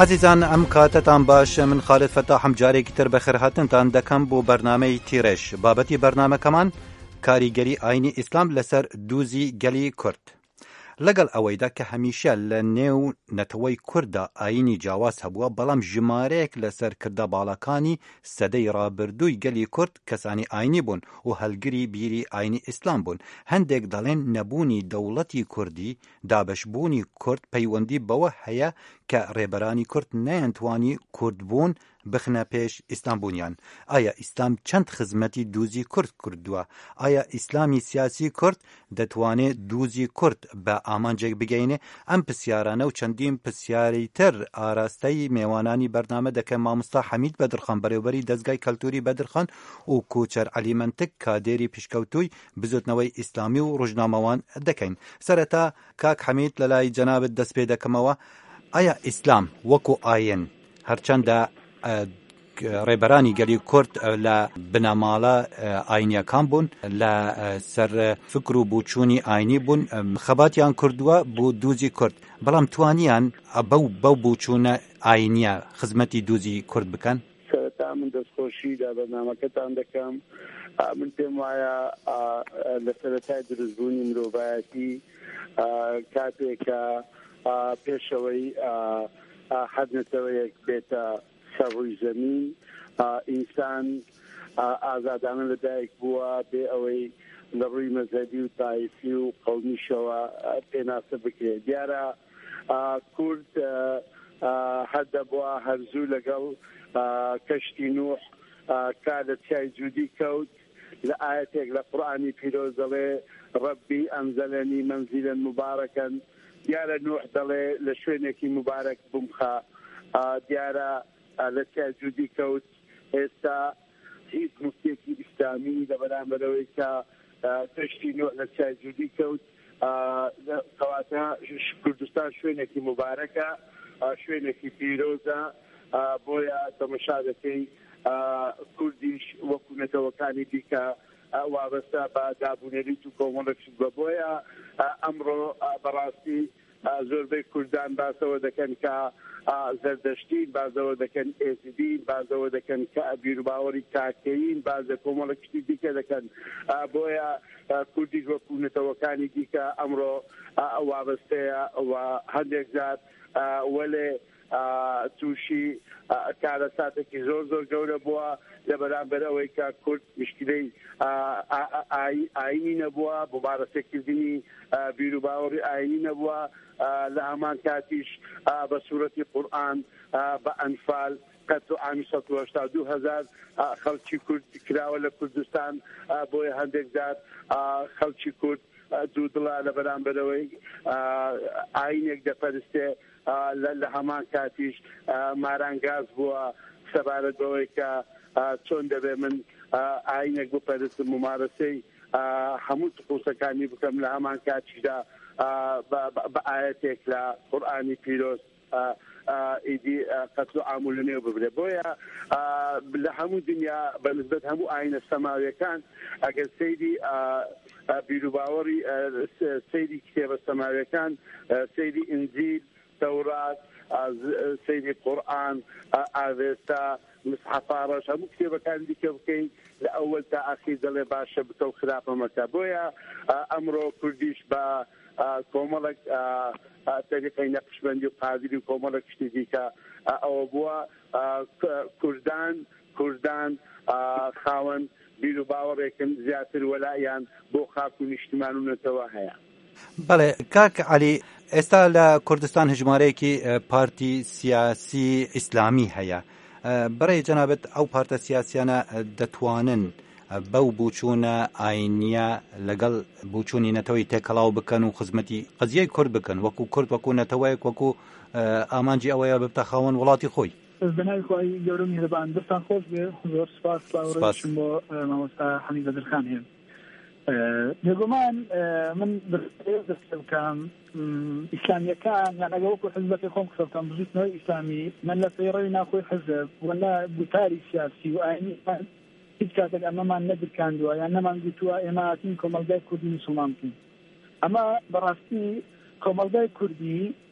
عزیزان ئەم کاتتان باش من خالد فتاحم جارێکی تر بەخێر هاتنتان دەکەم بۆ بەرنامەی تیرێش بابەتی بەرنامەکەمان کاریگەری ئاینی ئیسلام لەسەر دووزی گەلی کورد لەگەڵ ئەوەیدا کە هەمیشە لە نێو نەتەوەی کووردا ئاینی جیاواز هەبووە بەڵام ژمارەیەک لەسەر کردە باڵەکانی سەدەی ڕابردووی گەلی کورد کەسانی ئاینی بوون و هەلگری بیری ئاینی ئیسلام بوون هەندێک دەڵێن نەبوونی دەوڵەتی کوردی دابەشبوونی کورد پەیوەندی بەوە هەیە کە ڕێبەرانی کورد نەیانتوانی کورد بوون بخنە پێش ئیسلام بوونیان ئایا ئیسلام چەند خزمەتی دووزی کورد کردووە ئایا ئیسلامی سیاسی کورد دەتوانێت دووزی کورد بە ئامانجێک بگەینێ ئەم پرسیارانە و چەندین پرسیاری تر ئاراستەی میوانانی بەرنامە دەکەن مامۆستا حەمید بەدرخان بەڕێوەبەری دەستگای کەلتوری بەدرخان و کوچەر عەلی منتک کادێری پشکەوتووی بزوتنەوەی ئیسلامی و ڕۆژنامەوان دەکەین سەرەتا کاک حەمید لەلای جەنابت دەست پێ دەکەمەوە ئایا ئیسلام وەکو ئاین هەرچەندە ڕێبەرانی گەلی کورد لە بنەماڵە ئاینیەکان بوون لە سەر فکر و بووچوونی ئاینی بوون خەباتیان کردووە بۆ دووزی کورد بەڵام توانیان بەو بووچوونە ئاینیە خزمەتی دووزی کورد بکەن سەرەتا من دەستخۆشی لە بەرنامەکەتان دەکەم من پێم وایە لە سەرەتای دروستبوونی مرۆڤایەتی کاتێکە پێشەوەی حەدنەتەوەیەک بێتە سەڕووی زەمین ئینسان ئازادانە لەدایک بووە بێ ئەوەی لە ڕووی مەزهەبی و تایفی و قەومیشەوە پێناسە بکرێت دیارە کورد هەردە بووە هەرزوو لەگەڵ کەشتی نوح کار لە چای جوودی کەوت لە ئاەتێک لە قورئانی پیرۆز دەڵێ ڕەبی ئەنزەلەنی مەنزیلەن مبارەکەن دیارە نوح دەڵێ لە شوێنێکی مبارەک بمخە دیارە لە چای جوودی کەوت ئێستا هیچ مفتێکی ئیسلامی لە بەرامبەرەوەی کە کەشتی نوح لە چای جوودی کەوت کەواتە کوردستان شوێنێکی مبارەکە شوێنێکی پیرۆزە بۆیە تەمەشا دەکەی کوردیش وەکو نەتەوەکانی دیکە وابەستە بە دابوونەریت و کۆمەڵێک بۆیە ئەمڕۆ بەڕاستی زۆربەی کوردان باسەوە دەکەن کە زەردەشتین بازەوە دەکەن ئێزیدین بازەوە دەکەن کە بیر و باوەڕی کاکەین بازە کۆمەڵە کشتی دیکە دەکەن بۆیە کوردیش وەکو نەتەوەکانی دیکە ئەمڕۆ وابەستەیە و هەندێک جار وەلێ تووشی کارەساتێکی زۆر زۆر گەورە بووە لە بەرامبەر ئەوەی کە کورد مشکلەی ئاینی نەبووە بۆ بارەسەکردنی بیر و باوەڕی ئاینی نەبووە لە هەمان کاتیش بە سوورەتی قورئان بە ئەنفال قەت و عامی 182,000 خەڵکی کورد کراوە لە کوردستان بۆیە هەندێک جار خەڵکی کورد دوو دڵە لە بەرامبەرەوەی ئاینێک دەپەرستێ لە هەمان کاتیش مارانگاز بووە سەبارەت بەوەی کە چۆن دەبێ من ئاینێک بپەرستم ممارەسەی هەموو تقوسەکانی بکەم لە هەمان کاتیشدا بە ئاەتێک لە قورئانی پیرۆز ئیدی قەتل و عام لە نێو ببرێ بۆیە لە هەموو دنیا بەنسبەت هەموو ئاینە سەماویەکان ئەگەر سەیری بیر و باوەڕی سەیری کتێبە سەماویەکان سەیری ئینجیل تەورات سەیری قورئان ئاوێستا مصحەفا ڕەش هەموو کتێبەکان دیکە بکەین لە ئەوەل تا ئاخیر دەڵێ باشە بکە و خراپە مەکە بۆیە ئەمڕۆ کوردیش بە کۆمەڵێک تەریقەی نەقشبەندی و قادری و کۆمەڵێک شتی دیکە ئەوە بووە کوردان خاوەن بیر و باوەڕێکن زیاتر وەلایان بۆ خاک و نیشتمان و نەتەوە هەیە. بەڵێ کاک عەلی ئێستا لە کوردستان هەژمارەیەکی پارتی سیاسی ئیسلامی هەیە بەڕێی جەنابەت ئەو پارتە سیاسیانە دەتوانن بەو بووچوونە ئاینیە لەگەڵ بووچوونی نەتەوەی تێکەڵاو بکەن و خزمەتی قەزیەی کورد بکەن وەکو کورد وەکو نەتەوەیەک وەکو ئامانجی ئەوەیە ببتە خاوەن وڵاتی خۆی بەناوی خۆی گەورە میهرەبان دەستان خۆش بێ زۆر سپاس باوەڕێشم بۆ مامۆستا حەمید بەدرخان هێن بێگومان من دەست بکەم ئیسلامیەکان یان ئەگە وەکو حزبەکەی خۆم قسەتان بزوتنەوەی ئیسلامی من لە سەیڕەوی ناخۆی حزب وەلا بوتاری سیاسی و ئاینی هیچ کاتێک ئەمەمان نەدرکاندووە یان نەمان گوتووە ئێمە هاتین کۆمەلگای کوردی موسڵمان بکەین ئەمە بەڕاستی کۆمەلگای کوردی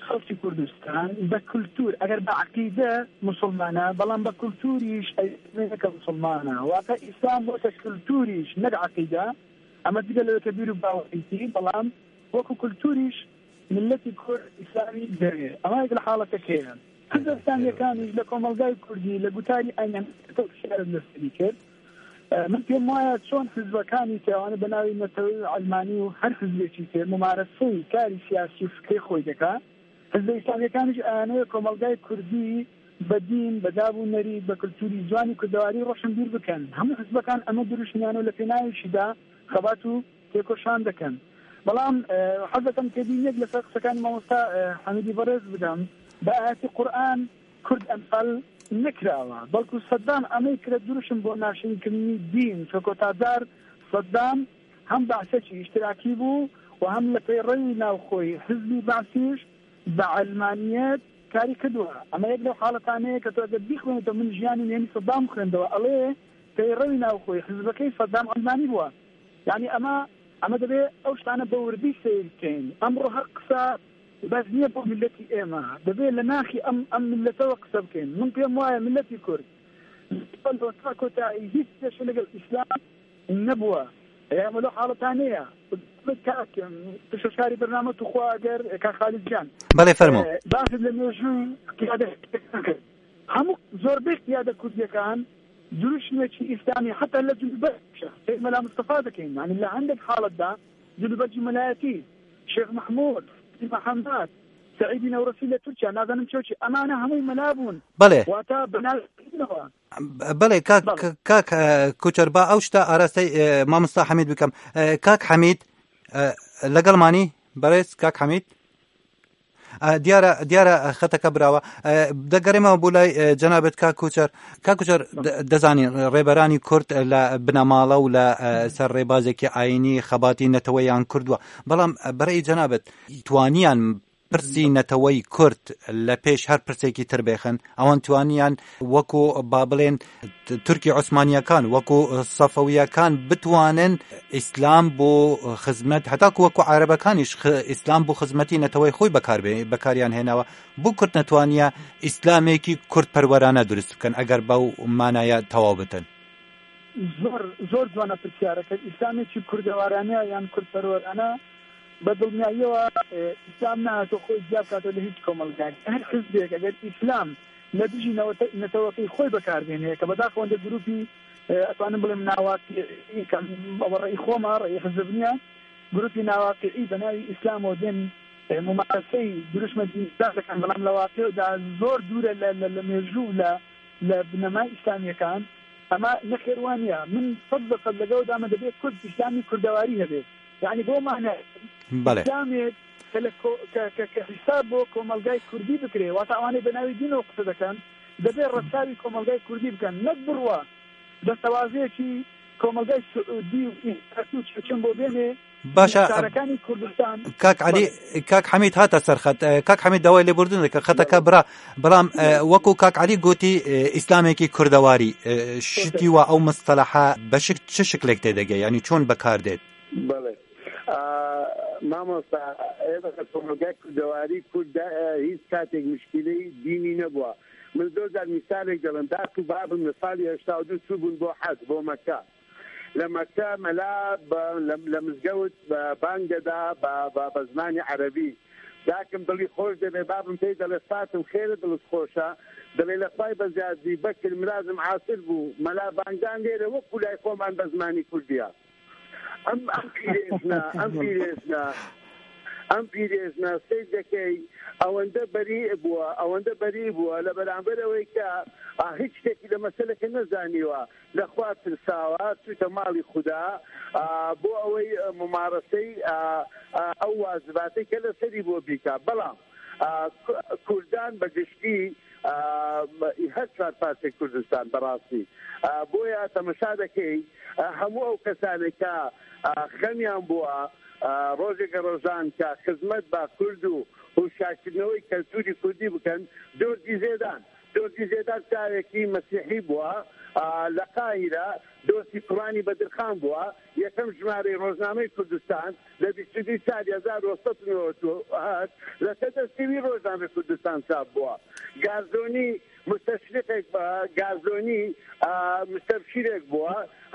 خەڵکی کوردستان بە کولتور ئەگەر بە عەقیدە مسلمانە بەڵام بە کولتوریش ئەیکە مسلمانە واتە ئیسلام بۆتە کولتوریش نەک عەقیدە ئەمە دیگە لەوەکە بیر و باوەڕێتی بەڵام وەکو کولتوریش ملەتی کورد ئیسلامی دەوێ ئەمە لە حاڵەتەکەیە حزبستانیەکانیش لە کۆمەلگای کوردی لە گوتاری ئاینەن شارت لەسەری کرد من پێم وایە چۆن حزبەکانی تێوانە بە ناوی نەتەوەی ئەلمانی و هەر حزبێکی تر ممارەسەی کاری سیاسی و فکری خۆی دەکات حزب ئیسلامیەکانیش ئەیانەوە کۆمەلگای کوردی بە دین بە دابوونەری بە کولتوری جوانی کوردەواری ڕۆشنبیر بکەن هەموو حزبەکان ئەمە دروشتیانە لە پێناویشیدا خەبات و تێکۆشان دەکەن بەڵام حەزەکەم کردی یەک لەسەر قسەکانی مامۆستا حەمیدی بەڕێز بدەم بە ئاەتی قورئان کورد ئەمثال نکراوە بەڵکو سەدام ئەمەی کرد دروشم بۆ ناشرینکردنی دین چۆکۆتادار سەدام هەم بەعسەکی ئیشتراکی بوو و هەم لە پەیڕەوی ناوخۆی حزبی باسیش بە عەلمانیەت کاری کردووە ئەمە یەک لەو حاڵەتانەیە کە تۆ ئەگەر بیخوێنیتەوە من ژیانی نێنی سەدام خوێندەوە ئەڵێ پەیڕەوی ناوخۆی حزبەکەی سەدام عەلمانی بووە یعنی ئەمە دەبێت ئەو شتانە بە وردی سیر بکەین ئەمڕۆ هەر قسە بەس نییە بۆ ملەتی ئێمە دەبێت لە ناخی ئەم ملەتەوە قسە بکەین من پێم وایە ملەتی کورد تا کۆتایی هیچ شتێک لەگەڵ ئیسلام نەبووە ئێمە لەو حاڵەتانەیە پشتشکاری بەرنامە توخوا ئەگەر کاک خالید جان بەڵێ فەرموو باست لە مێژووی قیادە کرد هەموو زۆربەی قیادە کوردیەکان دروشمێکی ئیسلامی حتا لە جلوبەر مەلا مستەفا دەکەین یعنی لە هەندێک حاڵەتدا جلوبەرجی مەلایەتی شێخ محمود محەممەد سعیدی نەورەسی لە تورکیا نازانم چۆچی ئەمانە هەمووی مەلابوون بەڵێ واتە بەناوەوە بەڵێ کاک کوچەر با ئەو شتا ئاراستەی مامۆستا حەمید بکەم کاک حەمید لەگەڵمانی بەڕێز کاک حەمید دیارە خەتەکە براوە دەگەڕێمەوە بۆ لای جەنابەت کاک کوچەر دەزانین ڕێبەرانی کورد لە بنەماڵە و لە سەر ڕێبازێکی ئاینی خەباتی نەتەوەیان کردووە بەڵام بەڕێی جەنابەت توانیان پرسی نەتەوەی کورد لە پێش هەر پرسێکی تر بێخن ئەوان توانیان وەکو با بڵێن تورکی عوسمانیەکان وەکو سەفەویەکان بتوانن ئیسلام بۆ خزمەت هەتاکو وەکو عەرەبەکانیش ئیسلام بۆ خزمەتی نەتەوەی خۆی بەکاریان هێناوە بۆ کورد نەتوانیە ئیسلامێکی کورد پەروەرانە دروست بکەن ئەگەر بەو مانایە تەواو بتن زۆر جوانە پرسیارەکە ئیسلامێکی کوردەوارانە یان کورد پەروەرانە بەدڵنیاییەوە ئیسلام نهاتۆ خۆی جیاب کاتۆ لە هیچ کۆمەلگای هەر حزبێک ئەگەر ئیسلام لە دژی نەتەوەقی خۆی بەکاربێنێ کە بەداخەوەندە گروپی ئەتوانم بڵێم ناواقیعی ڕێی خۆمە ڕێی حزب نییە گروپی ناواقیعی بە ناوی ئیسلام و دێن ممارسەی دروشمە دینیدا دەکەن بەڵام لە واقعدا زۆر دوورە لە مێژوو لە بنەمای ئیسلامیەکان ئەمە نەخێوانە من 100% لەگەڵدامە دەبێت کورد ئیسلامی کوردەواری هەبێت یعنی بۆ معنە ئیسلامێک کە حساب بۆ کۆمەلگای کوردی بکرێ واتە ئەوانەی بە ناوی دینەوە قسە دەکەن دەبێت ڕەچاوی کۆمەلگای کوردی بکەن نەک بڕوە دەستەوازەیەکی کۆمەلگای سعودی و چەچەم بۆ بێنێ باشە کوردستان کاک حەمید هاتە سەرخەت کاک حەمید داوای لێبوردن دەکە خەتەکە برا بەڵام وەکو کاک عەلی گوتی ئیسلامێکی کوردەواری شتی وە ئەو مستەلەحە بە چ شکلێک تێدەگەی ینی چۆن بەکاردێت بەڵێ مامۆستا ئێمە کۆمەلگای کوردەواری کورد هیچ کاتێک مشکلەی دینی نەبووە من زۆر جار میسالێک دەڵم داکو بابم لە ساڵی 82 چوو بوون بۆ حەج بۆ مەکە لە مەکە مەلا لە مزگەوت بانگەدا بە زمانی عەرەبی داکم دڵی خۆش دەبێ بابم پێی دەڵێ ساتم خێرە دڵت خۆشە دەڵێ لە خوای بەزیادی بەکر مرازم عاسر بوو مەلا بانگدان لێرە وەکو لای خۆمان بە زمانی کوردیە ئەم پیرێژنە سەی دەکەی ئەوەندە بەری بووە لە بەرامبەرەوەی کە هیچ شتێکی لە مەسەلەکە نەزانیوە لەخوا ترساوە چووتە ماڵی خوددا بۆ ئەوەی ممارەسەی ئەو واجباتەی کە لەسەری بۆ بیکە بەڵام کوردان بەگشتی هەر چوار پارچەی کوردستان بەڕاستی بۆیە تەمەشا دەکەی هەموو ئەو کەسانێکە خەمیان بووە ڕۆژێکە ڕۆژان کە خزمەت بە کورد و هوشارکردنەوەی کەلتوری کوردی بکەن دۆردی زێدان کارێکی مەسیحی بووە لە قاهیرە دۆستی کوڕانی بەدرخان بووە یەکەم ژمارەی ڕۆژنامەی کوردستان لە 22 سالی 1998 لە سەردەستیوی ڕۆژنامەی کوردستان چاپ بووە. گازۆنی مستەشرقێک گازۆنی مستەبشیرێک بووە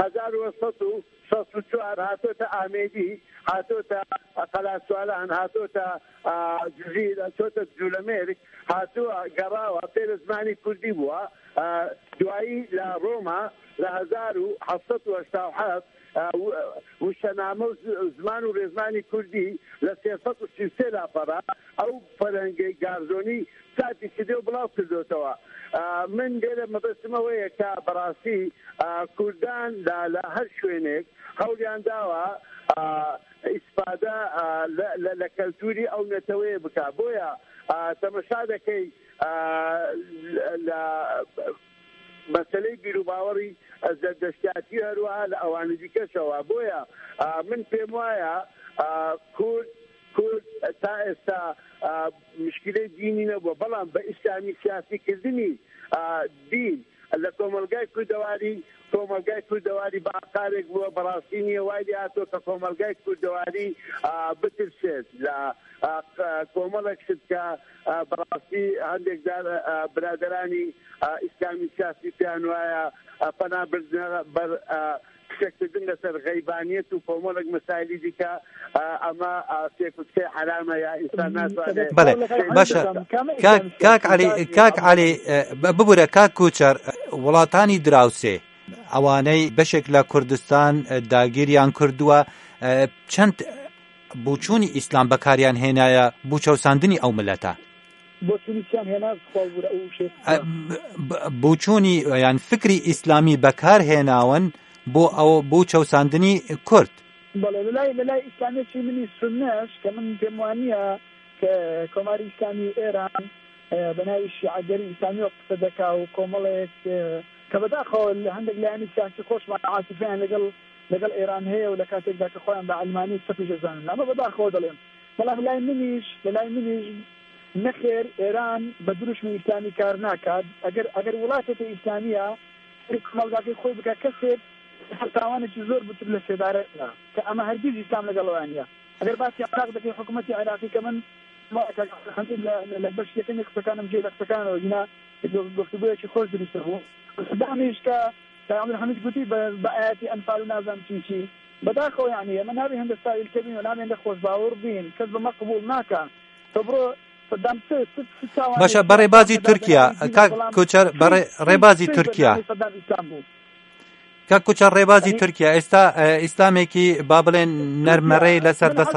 1964 هاتۆتە ئامێدی هاتۆتە قەلاسوالان هاتۆتە جوزیر هاتۆتە جوولەمێرک هاتووە گەڕاوە پێرە زمانی کوردی بووە دوایی لە ڕۆما لە 1787 وشەنامە و زمان و ڕێزمانی کوردی لە 333 لاپەڕا ئەو فەرەنگەی گازۆنی ساتی کردێ و بڵاو کردوتەوە. من لێرە مەبەستمەوەیە کە بەڕاستی کوردان لە هەر شوێنێک هەوڵیان داوە ئیسپادە لە کەلتوری ئەو نەتەوەیە بکە. بۆیە تەمەشا دەکەی لە مەسەلەی بیرروباوەڕی زەردەشتیاتی هەروەها لە ئەوانە دیکەشەوە. بۆیە من پێم وایە کورد تا ئێستا مشکلەی دینی نەبووە، بەڵام بە ئیسلامی سیاسیکردنی دین لە کۆمەلگای کوردەواری باقارێک بووە. بەڕاستی نییە وای هاتۆ کە کۆمەلگای کوردەواری بترسێت لە کۆمەڵێک شت کە بەڕاستی هەندێک برادرانی ئیسلامی سیاسی پێیان وایە پەنابردنە بەر کشەکردن لەسەر غەیبانیەت و کۆمەڵێک مەسایلی دیکە ئەمە سێکوتکەی حرامە یا ئینسان ناتوانێت. بەڵێ باشە کاک عەلی ببوورە کاک کوچەر وڵاتانی دراوسێ ئەوانەی بەشێک لە کوردستان داگیریان کردووە چەند بوچوونی ئیسلام بەکاریان هێنایە بوو چەوساندنی ئەو ملەتە بوچوونی یان فکری ئیسلامی بەکار هێناون بۆ ئەو بوو چەوساندنی کورد. بەڵێ لەلای ئیسلامیەتی منی سنەش کە من پێم وانییە کە کۆماری ئیسلامی ئێران بە ناوی شیعەگەری ئیسلامی قسە دەکا و کۆمەڵێک کە بەداخەوە هەندێک لایەنی سیاسی خۆشمان عاتیفیان لەگەڵ ئێران هەیە و لە کاتێکدا کە خۆیان بە ئەلمانی سەفی دەزانن ئەمە بەداخەوە دەڵێم. بەڵام لەلای منیش نەخێر ئێران بە دروشمی ئیسلامی کار ناکات. ئەگەر وڵاتێکی ئیسلامیە کۆمەلگاکەی خۆی بکات کەسێک تاوانێکی زۆر بتر لە سێدارە کە ئەمە هەرگیز ئیسلام لەگەڵەوەیانە. ئەگەر باسی عراق دەکەی حکوومەتی عێراقی کە من لە بەشێکەکەی قسەکانم جێ لە قسەکانەوە هینا گفتگویەکی خۆش دروست بوو. دامیش کە عەبدولحەمید گوتی بە ئاەتی ئەنفال و نازانم چی بەداخەوە یعنی ئەمە نابێ هەندە ستایل کەبین و نابێ هەندە خۆشباوەڕ بین کەس بەمە قبوڵ ناکە تۆ بڕۆ باشە بەڕێبازی تورکیا کاک کوچەر ڕێبازی تورکیا کاک کوچەر ڕێبازی تورکیا ئێستا ئیسلامێکی با بڵێن نەرمەڕێی لەسەر دەسەر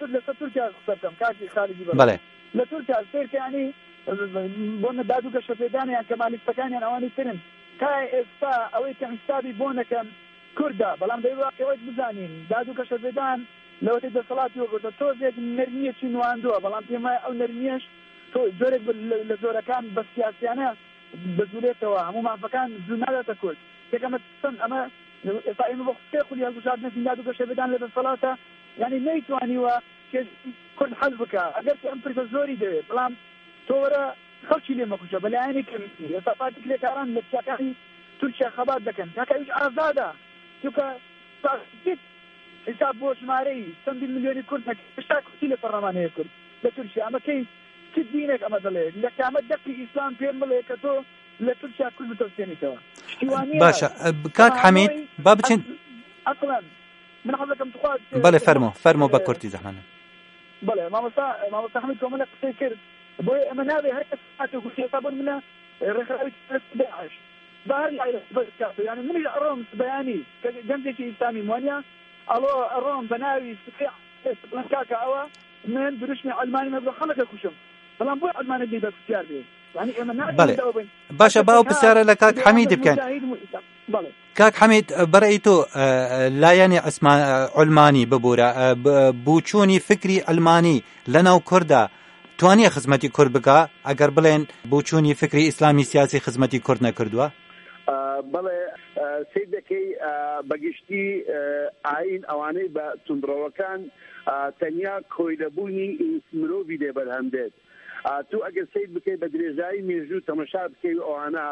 بەڵێ لە تورکیا سێرکانی بۆنە داد و گەشەپێدانیان کەمالیستەکانیان ئەوانی ترن تا ئێستا ئەوەی کە حسابی بۆ نەکەن کوردە. بەڵام دەیواقعیت بزانین داد و گەشەپێدان لەوەی دەسەڵاتی وەگرتە تۆزێک نەرمیەکی نواندووە. بەڵام پێم وایە ئەو نەرمیەش تۆ زۆرێک لە زۆرەکان بە سیاسیانە بەزولێتەوە هەموو مافەکان زوو ناداتە کورد. یەکەمە چەند ئەمە ئێستا ئێمە بۆ قسەی خولی هەڵبژاردنەوەی داد و گەشەپێدان لە دەسەڵاتە یعنی نەیتوانیوە کورد حەز بکە ئەگەر ئەم پرسە زۆری دەوێت. بەڵام تۆ وەرە خەڵکی لێ مەکوشە بەلایەنی کەمی ئێستا پارتیکلێکاران لە چاکانی تورکیا خەبات دەکەن کاکە هیچ ئازادە چونکە حساب بۆ ژمارەی چەندی ملیۆنی کورد هێشتا کورتی لە پەرلەمانەیە کورد لە تورکیا ئەمە کەی چ دینێک ئەمە دەڵێ لە کامە دەقی ئیسلام پێم بڵێ کە تۆ لە تورکیا کورد بتەوسێنیتەوە. باشە کاک حەمید با بچین ئەسڵەن من حەزەکەم تخوات بەڵێ فەرمۆ بە کورتی زەحمەنە. بەڵێ مامۆستا حەمید کۆمەڵێک قسەی کرد بۆیە ئەمە نابێ هەر کەس هاتوو گوتی ئێستا بۆن منە ڕێکخراوی داعش بەهەر بەرکات یعنی منیش ئەڕۆم بەیانی کە گەنجێکی ئیسلامی وانە ئەڵۆ ئەڕۆم بە ناوی سفیان کاکە ئەوە من دروشمی ئەلمانی مەبرە خەڵەکە کوشم بەڵام بۆی ئەلمانە بێ بەکوتیار بێ یعنی ئێمە نابێت باشە باو پرسیارە لە کاک حەمید بکەن. کاک حەمید بەڕێی تۆ لایەنی علمانی ببوورە بوچوونی فکری ئەلمانی لەناو کووردا توانیە خزمەتی کورد بکە ئەگەر بڵێن بوچوونی فکری ئیسلامی سیاسی خزمەتی کورد نەکردووە؟ بەڵێ سەی دەکەی بەگشتی ئاین ئەوانەی بە توندڕەوەکان تەنیا کۆیلەبوونی مرۆڤی لێ بەرهەم دێت. تو ئەگەر سەید بکەی بە درێژایی مێژوو تەمەشا بکەی ئەوانە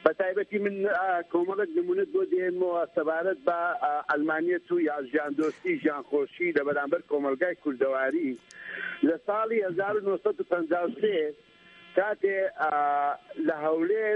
بەتایبەتی من کۆمەڵێک نمونەت بۆ دێنمەوە سەبارەت بە ئەلمانیەت و یا ژیاندۆستی ژیانخۆشی لە بەرامبەر کۆمەلگای کوردەواری لە ساڵی 1953 کاتێ لە هەولێر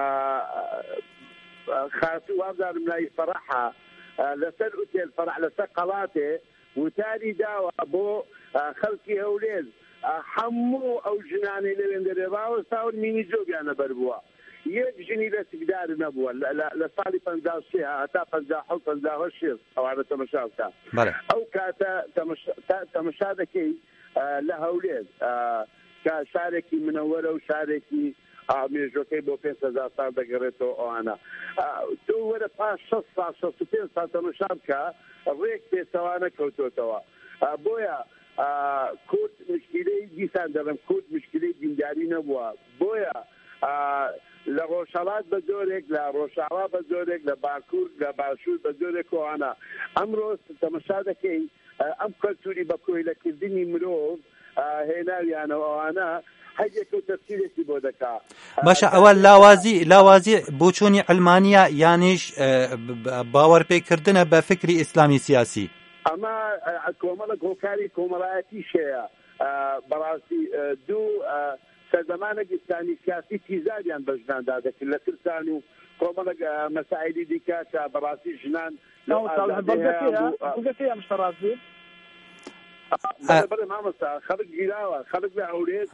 خاتی وابزانم لای فەرەحە لەسەر ئوتێل فەرەح لەسەر قەڵاتێ وتاری داوە بۆ خەڵکی هەولێر هەموو ئەو ژنانەی لەوێن دەرێباوە ساور مینی جۆگیانە بەربووە یەک ژنی دەستگدار نەبووە لە ساڵی 53 هەتا 57 ئەوانە تەمەشا بکە ئەو کاتە تەمەشا دەکەی لە هەولێر کە شارێکی منەوەرە و شارێکی مێژۆکەی بۆ 5,000 ساڵ دەگەڕێتەوە ئەوانە تۆ وەرە پاش 6 ساڵ 65 ساڵ تەمەشا بکە ڕێک پێچەوانە کەوتۆتەوە بۆیە کورد مشکلەی دیسان دەڵێم کورد مشکلەی دینداری نەبووە بۆیە لە ڕۆژهەڵات بە جۆرێک لە ڕۆژاوا بە جۆرێک لە باکوور لە باشوور بە جۆرێک ئەوانە ئەمڕۆ تەمەشا دەکەی ئەم کەلتوری بە کۆیلەکردنی مرۆڤ هێناویانەوە ئەوانە هەیەک و تەفسیرێکی بۆ دەکا باشە ئەوە لاوازی بۆچوونی علمانیە یانیش باوەڕ پێکردنە بە فکری ئیسلامی سیاسی ئەمە کۆمەڵک هۆکاری کۆمەڵایەتی شەیە بەڕاستی دوو سەردەمانە گستانی سیاسی تیزاریان بە ژناندا دەکرد لە ترسان و کۆمەڵک مەسائلی دیکە کە بەڕاستی ژنان بەڵێ مامۆستا خەڵک گیراوە خەڵک لە هەولێر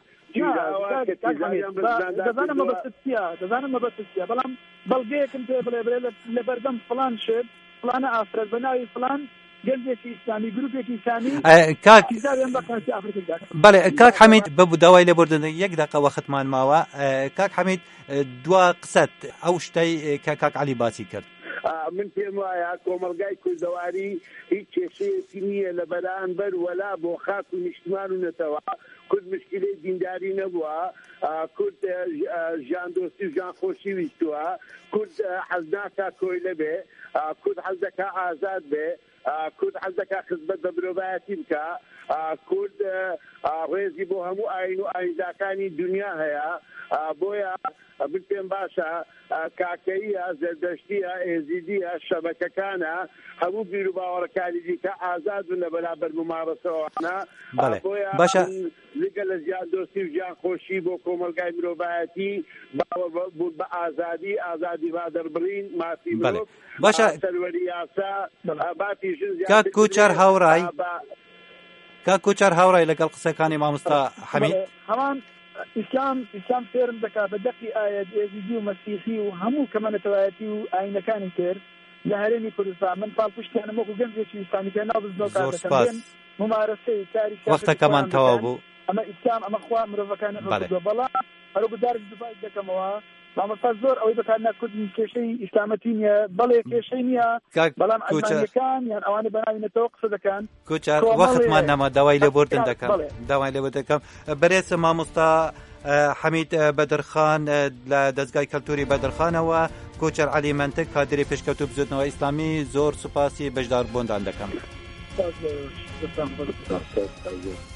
دەزانم مەبەستە بەڵام بەڵگەیەکم پێ بڵێ لە بەردەم فڵان شت فڵانە ئافرەت بە ناوی فڵان گەنجێکی ئیسلامی گروپێکی ئیسلامی بەڵێ کاک حەمید ببوو داوای لێبوردن یەک دقە وەختمان ماوە کاک حەمید دوا قسەت ئەو شتەی کە کاک عەلی باسی کرد من پێم وایە کۆمەلگای کوردەواری هیچ کێشەیەکی نییە لە بەرامبەر وەلا بۆ خاک و نیشتمان و نەتەوە کورد مشکلەی دینداری نەبووە کورد ژیاندۆستی و ژیانخۆشی ویستووە کورد حەز ناکا کۆیلە بێ کورد حەز دەکا ئازاد بێ کورد حەز دەکا خزمەت بە مرۆڤایەتی بکە کورد ڕێزی بۆ هەموو ئاین و ئاینزاکانی دنیا هەیە بۆیە من پێم باشە کاکەیە زەردەشتیە ئێزیدیە شەبەکەکانە هەموو بیر و باوەڕەکانی دیکە ئازاد بن لە بەرامبەر ممارەسەوانە بۆیە لەگە لە ژیاندۆستی و ژیانخۆشی بۆ کۆمەلگای مرۆڤایەتی بوون بە ئازادی با دەربڕین مافی مرۆڤ سەروەری یاسا باتی ژن کاک کوچەر هاوڕای لەگەڵ قسەکانی مامۆستا حەمید ئیسلام فێرم دەکا بە دەقی ئاەت ئێزیدی و مەسیحی و هەموو کەمەنەتەوایەتی و ئاینەکانی تر لە هەرێمی کوردستان من پاڵپشتیانم وەکو گەنجێکی ئیسلامی پێ نابزنەوە کار دەکەن ممارەسەی کاری وەختەکەمان تەواو بوو ئەمە ئیسلام ئەمە خوا مرۆڤەکانی بەڵام هەروبدار دفاع دەکەمەوە مامۆستا زۆر ئەوەی بەکارنا کوردی کێشەی ئیسلامەتی نییە بەڵێ کێشەی نییە بەڵام ئەلمانیەکان یان ئەوانە بەناوینەتەوە قسە دەکەن کوچەر وەختمان نەما داوای لێبوردن دەکەم بەرێز مامۆستا حەمید بەدرخان لە دەستگای کەلتوری بەدرخانەوە کوچەر عەلی منتق کادری پێشکەوتوو بزوتنەوە ئیسلامی زۆر سوپاسی بەشداربوونتان دەکەم.